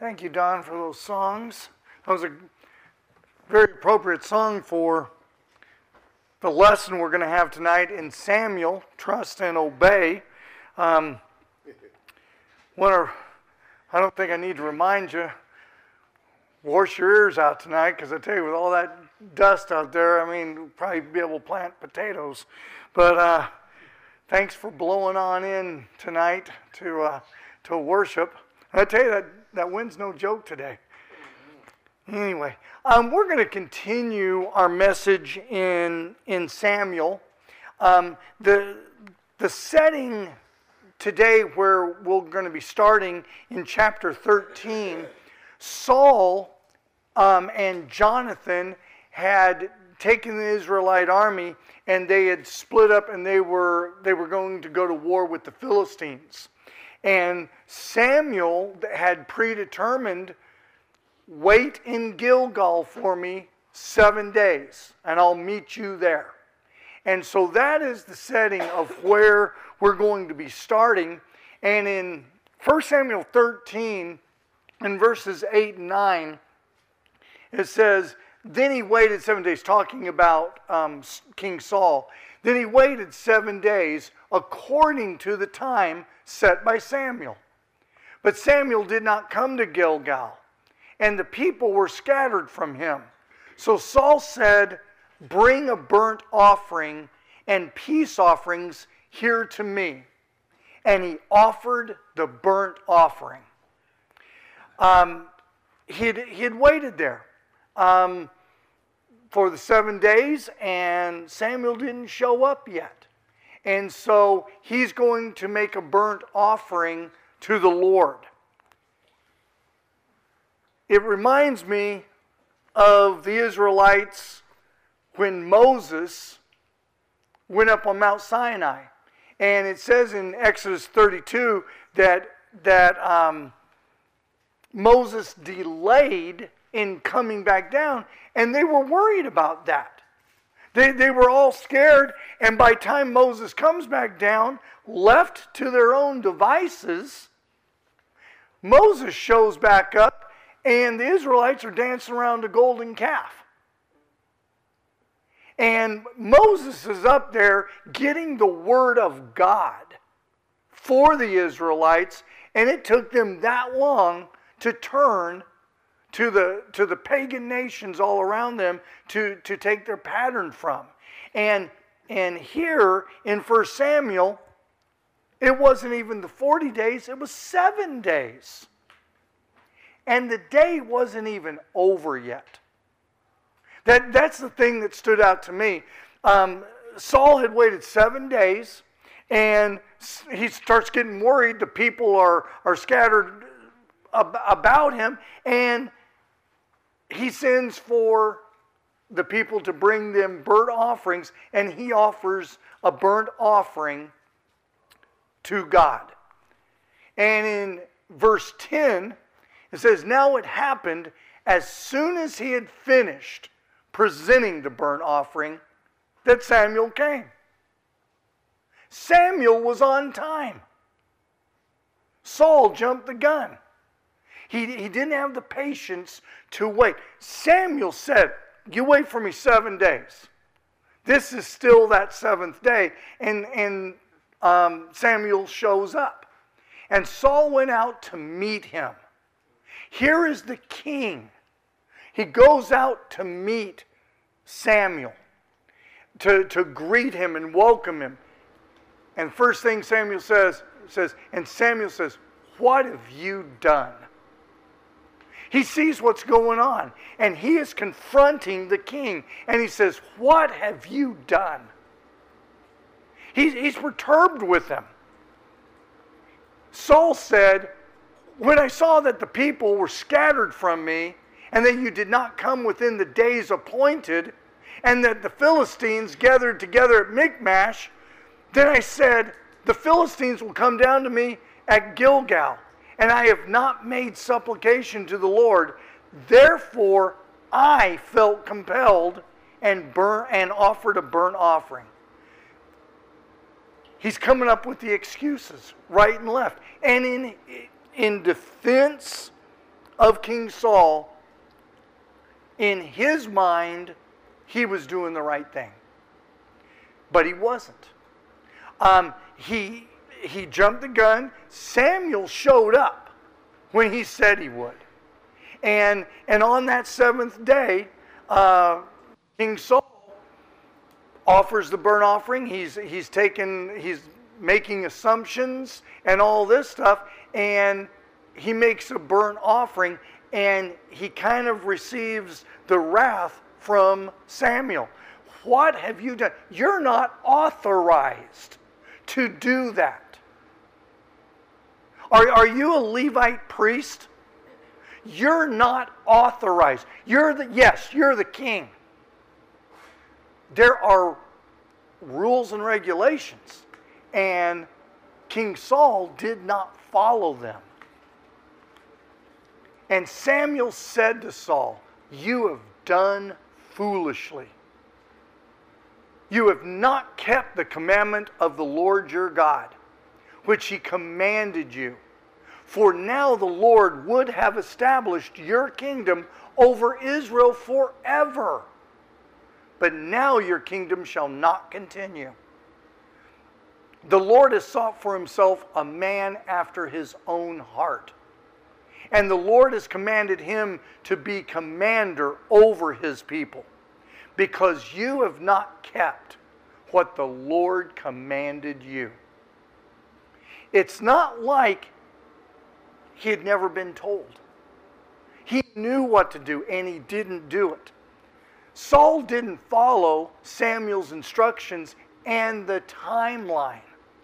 Thank you, Don, for those songs. That was a very appropriate song for the lesson we're going to have tonight in Samuel, Trust and Obey. I don't think I need to remind you, wash your ears out tonight, because I tell you, with all that dust out there, we'll probably be able to plant potatoes. But thanks for blowing on in tonight to worship. And I tell you, that wind's no joke today. Anyway, we're going to continue our message in Samuel. The setting today, where we're going to be starting in chapter 13, Saul and Jonathan had taken the Israelite army, and they had split up, and they were going to go to war with the Philistines. And Samuel had predetermined, wait in Gilgal for me 7 days, and I'll meet you there. And so that is the setting of where we're going to be starting. And in 1 Samuel 13, in verses 8 and 9, it says, then he waited 7 days, talking about King Saul. Then he waited 7 days according to the time set by Samuel. But Samuel did not come to Gilgal, and the people were scattered from him. So Saul said, bring a burnt offering and peace offerings here to me. And he offered the burnt offering. He had waited there for the 7 days, and Samuel didn't show up yet. And so he's going to make a burnt offering to the Lord. It reminds me of the Israelites when Moses went up on Mount Sinai. And it says in Exodus 32 that Moses delayed in coming back down, and they were worried about that. They were all scared, and by the time Moses comes back down, left to their own devices, Moses shows back up, and the Israelites are dancing around the golden calf. And Moses is up there getting the word of God for the Israelites, and it took them that long to turn to the pagan nations all around them to take their pattern from. And here in 1 Samuel, it wasn't even the 40 days, it was 7 days. And the day wasn't even over yet. That's the thing that stood out to me. Saul had waited 7 days, and he starts getting worried. The people are scattered about him, and he sends for the people to bring them burnt offerings, and he offers a burnt offering to God. And in verse 10, it says, now it happened as soon as he had finished presenting the burnt offering that Samuel came. Samuel was on time. Saul jumped the gun. He didn't have the patience to wait. Samuel said, you wait for me 7 days. This is still that 7th day. And Samuel shows up. And Saul went out to meet him. Here is the king. He goes out to meet Samuel, to greet him and welcome him. And first thing Samuel says, and Samuel says, what have you done? He sees what's going on, and he is confronting the king. And he says, what have you done? He's perturbed with them. Saul said, when I saw that the people were scattered from me, and that you did not come within the days appointed, and that the Philistines gathered together at Michmash, then I said, the Philistines will come down to me at Gilgal, and I have not made supplication to the Lord. Therefore, I felt compelled and offered a burnt offering. He's coming up with the excuses right and left. And in defense of King Saul, in his mind, he was doing the right thing. But he wasn't. He jumped the gun. Samuel showed up when he said he would. And on that seventh day, King Saul offers the burnt offering. He's making assumptions and all this stuff, and he makes a burnt offering, and he kind of receives the wrath from Samuel. What have you done? You're not authorized to do that. Are you a Levite priest? You're not authorized. You're the king. There are rules and regulations, and King Saul did not follow them. And Samuel said to Saul, "You have done foolishly. You have not kept the commandment of the Lord your God, which he commanded you. For now the Lord would have established your kingdom over Israel forever. But now your kingdom shall not continue. The Lord has sought for himself a man after his own heart. And the Lord has commanded him to be commander over his people, because you have not kept what the Lord commanded you." It's not like he had never been told. He knew what to do, and he didn't do it. Saul didn't follow Samuel's instructions and the timeline.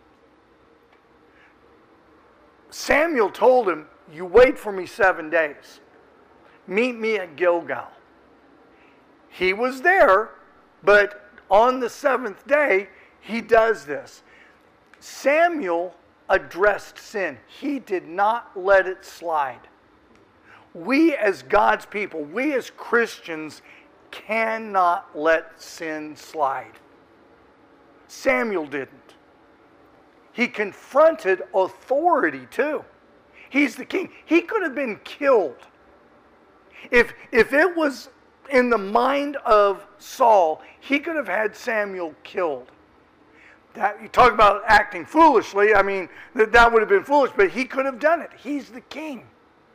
Samuel told him, "You wait for me 7 days. Meet me at Gilgal." He was there, but on the seventh day, he does this. Samuel addressed sin. He did not let it slide. We as God's people, we as Christians, cannot let sin slide. Samuel didn't. He confronted authority too. He's the king. He could have been killed. If it was in the mind of Saul, he could have had Samuel killed. That, you talk about acting foolishly, I mean, that would have been foolish, but he could have done it. He's the king.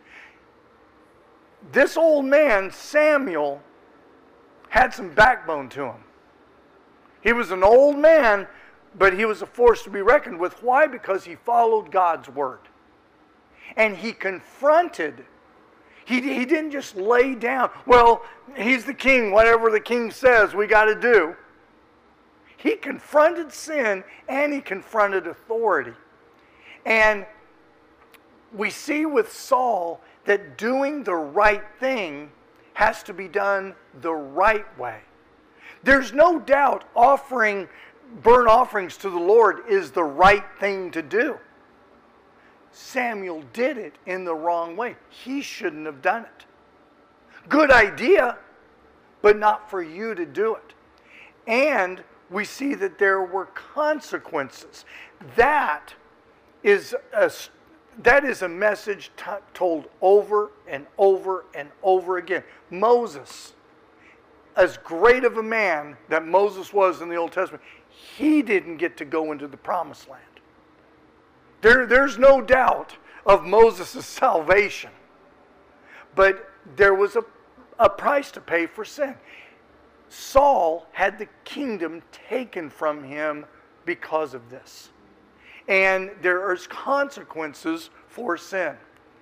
This old man, Samuel, had some backbone to him. He was an old man, but he was a force to be reckoned with. Why? Because he followed God's word. And he confronted. He didn't just lay down, "Well, he's the king, whatever the king says, we got to do." He confronted sin, and he confronted authority. And we see with Saul that doing the right thing has to be done the right way. There's no doubt offering burnt offerings to the Lord is the right thing to do. Samuel did it in the wrong way. He shouldn't have done it. Good idea, but not for you to do it. And we see that there were consequences. That is a message told over and over and over again. Moses, as great of a man that Moses was in the Old Testament, he didn't get to go into the Promised Land. There's no doubt of Moses' salvation. But there was a price to pay for sin. Saul had the kingdom taken from him because of this. And there are consequences for sin.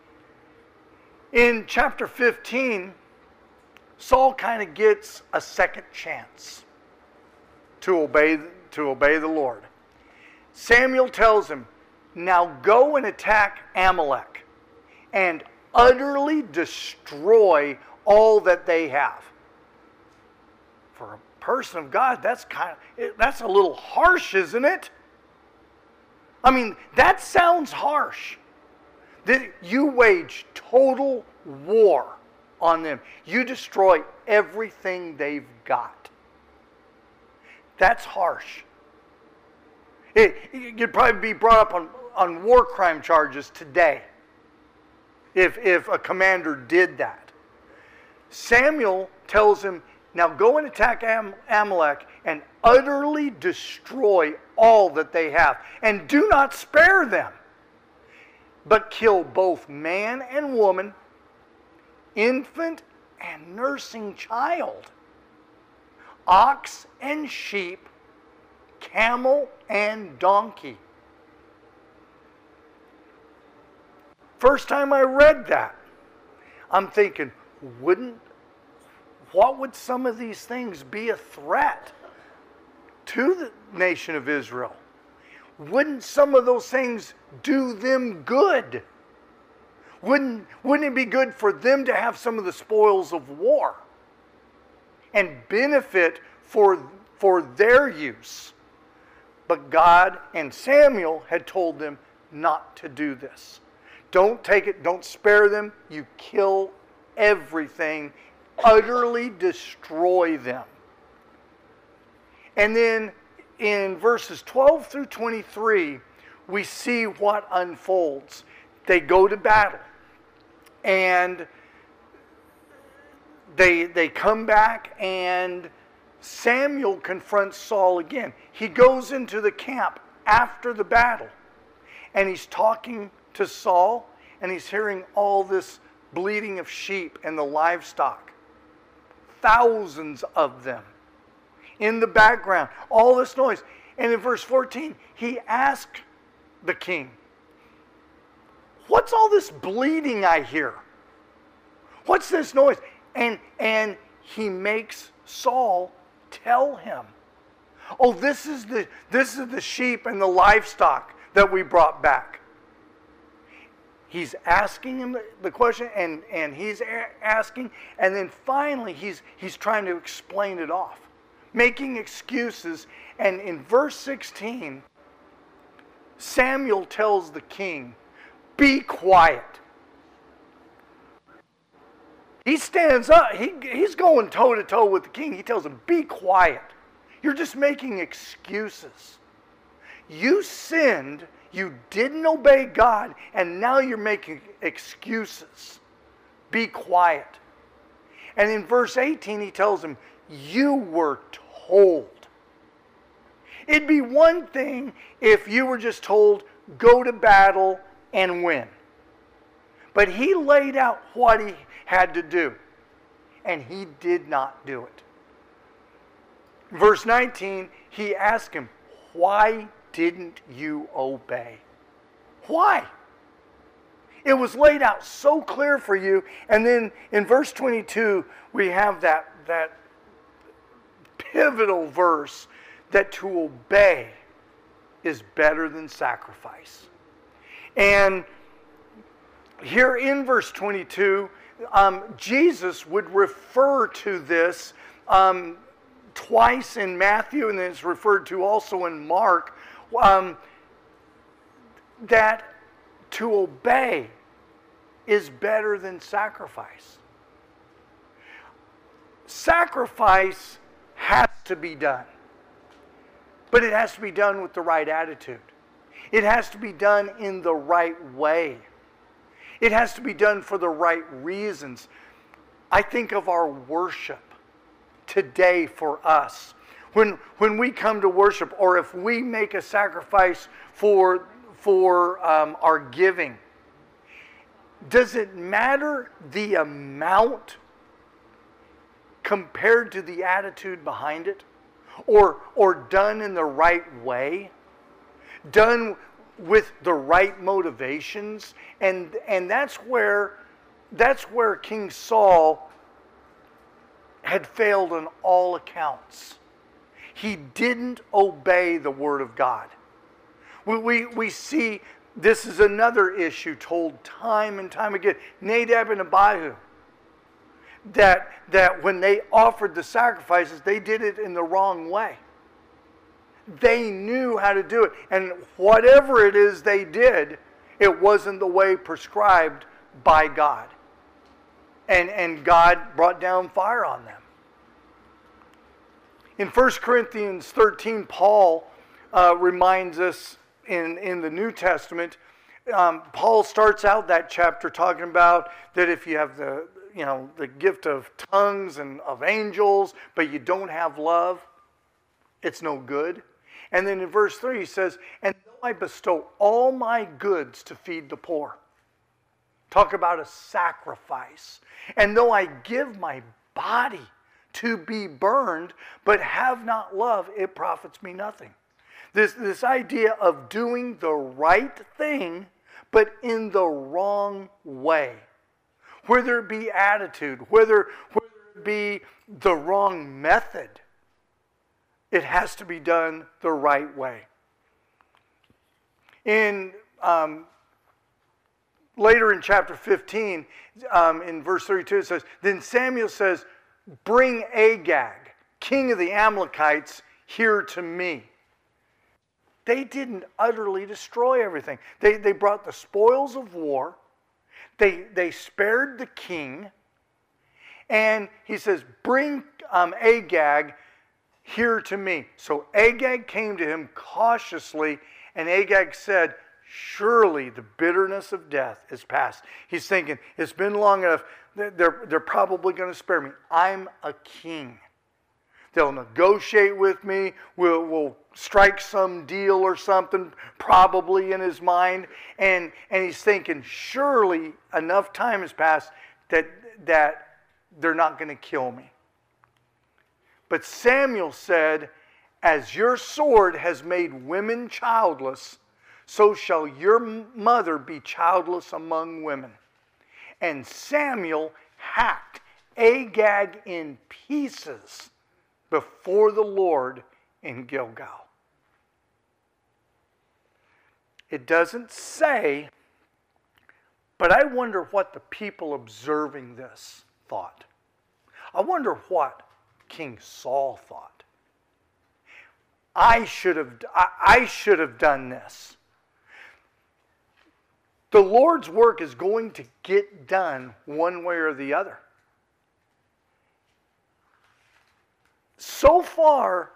In chapter 15, Saul kind of gets a second chance to obey the Lord. Samuel tells him, "Now go and attack Amalek and utterly destroy all that they have." For a person of God, that's a little harsh, isn't it? I mean, that sounds harsh. That you wage total war on them. You destroy everything they've got. That's harsh. You'd probably be brought up on war crime charges today. if a commander did that. Samuel tells him, now go and attack Amalek and utterly destroy all that they have. And do not spare them, but kill both man and woman, infant and nursing child, ox and sheep, camel and donkey. First time I read that, I'm thinking, what would some of these things be a threat to the nation of Israel? Wouldn't some of those things do them good? Wouldn't it be good for them to have some of the spoils of war and benefit for their use? But God and Samuel had told them not to do this. Don't take it, don't spare them. You kill everything, utterly destroy them. And then in verses 12 through 23, we see what unfolds. They go to battle. And they come back, and Samuel confronts Saul again. He goes into the camp after the battle, and he's talking to Saul, and he's hearing all this bleating of sheep and the livestock. Thousands of them in the background, all this noise. And in verse 14, he asked the king, what's all this bleating I hear? What's this noise? And he makes Saul tell him, oh, this is the sheep and the livestock that we brought back. He's asking him the question, and he's asking, and then finally he's trying to explain it off, making excuses. And in verse 16, Samuel tells the king, be quiet. He stands up. He's going toe-to-toe with the king. He tells him, be quiet. You're just making excuses. You sinned. You didn't obey God, and now you're making excuses. Be quiet. And in verse 18, he tells him, you were told. It'd be one thing if you were just told, go to battle and win. But he laid out what he had to do, and he did not do it. Verse 19, he asked him, why didn't you obey? Why? It was laid out so clear for you. And then in verse 22, we have that pivotal verse that to obey is better than sacrifice. And here in verse 22, Jesus would refer to this twice in Matthew, and it's referred to also in Mark, that to obey is better than sacrifice. Sacrifice has to be done, but it has to be done with the right attitude. It has to be done in the right way. It has to be done for the right reasons. I think of our worship today for us. When we come to worship, or if we make a sacrifice for our giving, does it matter the amount compared to the attitude behind it? Or done in the right way? Done with the right motivations? And that's where King Saul had failed on all accounts. He didn't obey the word of God. We see this is another issue told time and time again. Nadab and Abihu, that when they offered the sacrifices, they did it in the wrong way. They knew how to do it. And whatever it is they did, it wasn't the way prescribed by God. And God brought down fire on them. In 1 Corinthians 13, Paul reminds us in the New Testament Paul starts out that chapter talking about that if you have the gift of tongues and of angels, but you don't have love, it's no good. And then in verse 3 he says, and though I bestow all my goods to feed the poor. Talk about a sacrifice. And though I give my body to be burned, but have not love, it profits me nothing. This idea of doing the right thing, but in the wrong way. Whether it be attitude, whether it be the wrong method, it has to be done the right way. Later in chapter 15, in verse 32, it says, then Samuel says, bring Agag, king of the Amalekites, here to me. They didn't utterly destroy everything. They brought the spoils of war. They spared the king. And he says, bring Agag here to me. So Agag came to him cautiously, and Agag said, surely the bitterness of death is past. He's thinking, it's been long enough. They're probably going to spare me. I'm a king. They'll negotiate with me. We'll strike some deal or something, probably in his mind. And he's thinking, surely enough time has passed that they're not going to kill me. But Samuel said, as your sword has made women childless, so shall your mother be childless among women. And Samuel hacked Agag in pieces before the Lord in Gilgal. It doesn't say, but I wonder what the people observing this thought. I wonder what King Saul thought. I should have done this. The Lord's work is going to get done one way or the other. So far,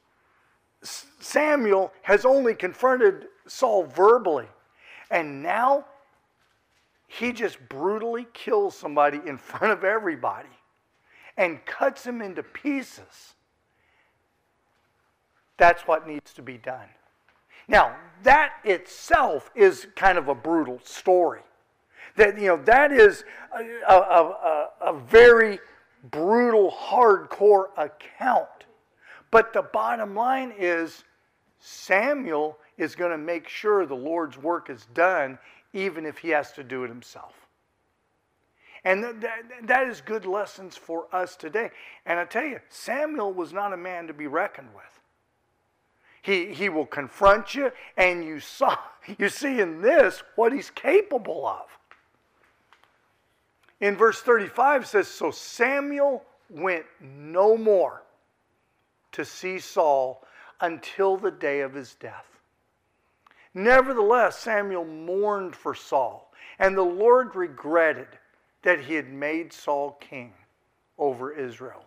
Samuel has only confronted Saul verbally. And now, he just brutally kills somebody in front of everybody and cuts him into pieces. That's what needs to be done. Now, that itself is kind of a brutal story. That is a very brutal, hardcore account. But the bottom line is Samuel is going to make sure the Lord's work is done, even if he has to do it himself. And that is good lessons for us today. And I tell you, Samuel was not a man to be reckoned with. He will confront you, and you see in this what he's capable of. In verse 35 it says, so Samuel went no more to see Saul until the day of his death. Nevertheless, Samuel mourned for Saul, and the Lord regretted that he had made Saul king over Israel.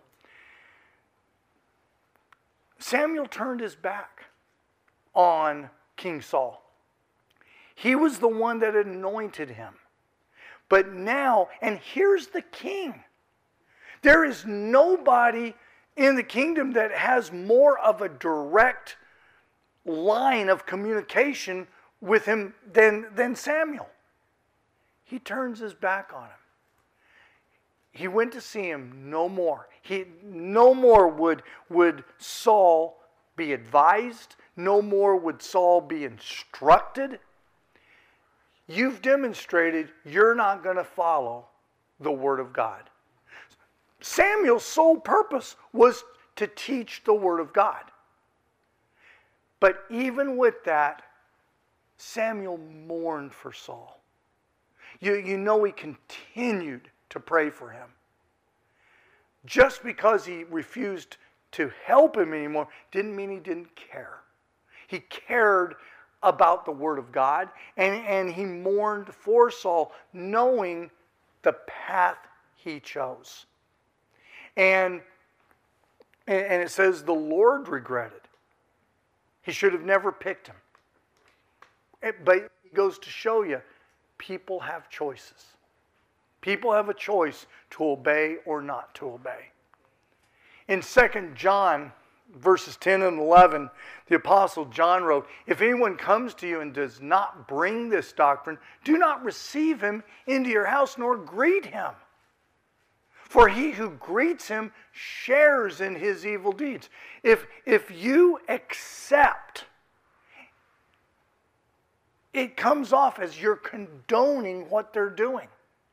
Samuel turned his back on King Saul. He was the one that anointed him. But now, and here's the king. There is nobody in the kingdom that has more of a direct line of communication with him than Samuel. He turns his back on him. He went to see him no more. No more would Saul be advised. No more would Saul be instructed. You've demonstrated you're not going to follow the Word of God. Samuel's sole purpose was to teach the Word of God. But even with that, Samuel mourned for Saul. You know he continued to pray for him. Just because he refused to help him anymore didn't mean he didn't care. He cared about the Word of God, and he mourned for Saul, knowing the path he chose. And it says the Lord regretted. He should have never picked him. But goes to show you, people have choices. People have a choice to obey or not to obey. In 2 John, verses 10 and 11, the Apostle John wrote, "If anyone comes to you and does not bring this doctrine, do not receive him into your house nor greet him. For he who greets him shares in his evil deeds." If you accept, it comes off as you're condoning what they're doing.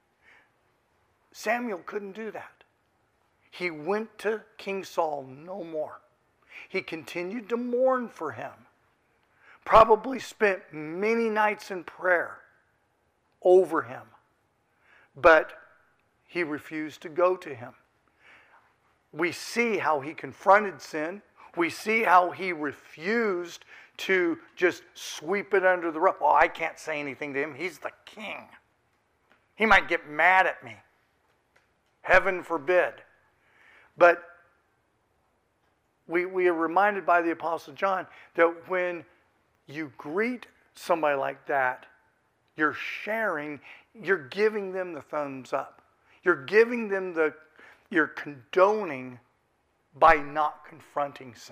Samuel couldn't do that. He went to King Saul no more. He continued to mourn for him. Probably spent many nights in prayer over him. But he refused to go to him. We see how he confronted sin. We see how he refused to just sweep it under the rug. Oh, I can't say anything to him. He's the king. He might get mad at me. Heaven forbid. But we are reminded by the Apostle John that when you greet somebody like that, you're sharing, you're giving them the thumbs up. You're giving them you're condoning by not confronting sin.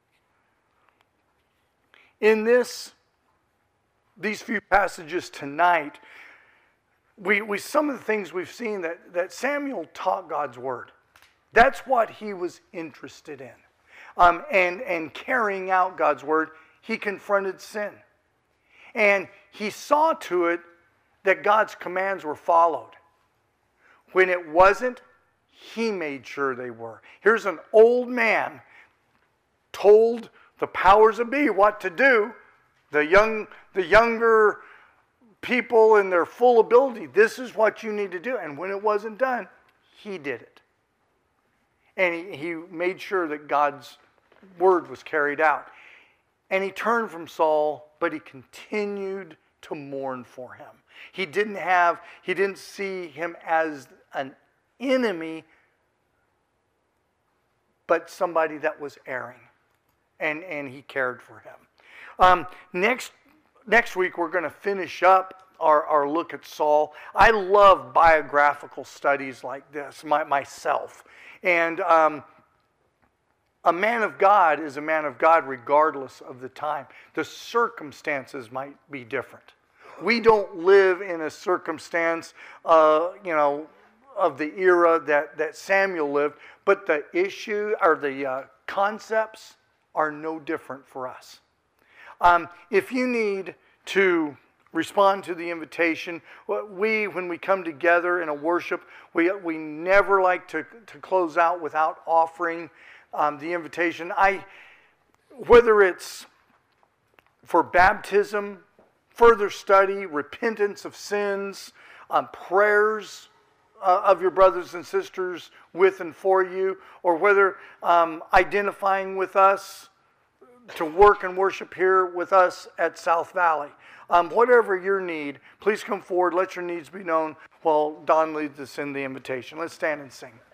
In these few passages tonight, some of the things we've seen that Samuel taught God's word. That's what he was interested in. And carrying out God's word, he confronted sin. And he saw to it that God's commands were followed. When it wasn't, he made sure they were. Here's an old man told the powers that be what to do. The younger people in their full ability, this is what you need to do. And when it wasn't done, he did it. And he made sure that God's word was carried out. And he turned from Saul, but he continued to mourn for him. He didn't see him as an enemy, but somebody that was erring. And he cared for him. Next week, we're going to finish up our look at Saul. I love biographical studies like this myself. And a man of God is a man of God regardless of the time. The circumstances might be different. We don't live in a circumstance, of the era that Samuel lived, but the issue or the concepts are no different for us. If you need to respond to the invitation, when we come together in a worship, we never like to close out without offering the invitation. Whether it's for baptism, further study, repentance of sins, prayers of your brothers and sisters with and for you, or whether identifying with us to work and worship here with us at South Valley. Whatever your need, please come forward. Let your needs be known while Don leads us in the invitation. Let's stand and sing.